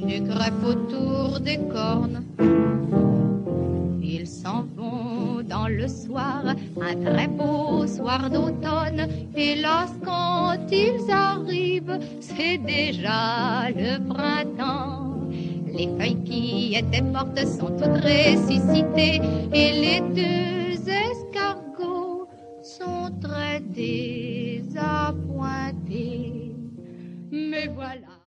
du greffe autour des cornes. Ils s'en vont dans le soir, un très beau soir d'automne. Hélas, quand ils arrivent, c'est déjà le printemps. Les feuilles qui étaient mortes sont toutes ressuscitées et les deux escargots sont très désappointés. Mais voilà.